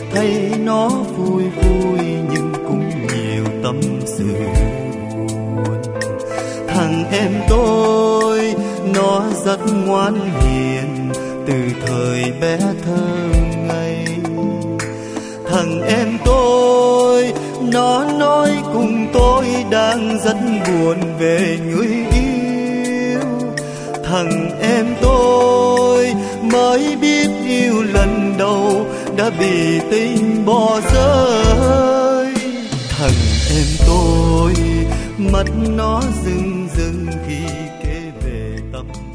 thấy nó vui vui nhưng cũng nhiều tâm sự buồn. Thằng em tôi nó rất ngoan hiền từ thời bé thơ ngây. Thằng em tôi nó nói cùng tôi đang rất buồn về người yêu. Thằng em tôi mới biết yêu lần đầu đã bị tình bỏ rơi. Thằng em tôi mắt nó rưng rưng khi kể về tâm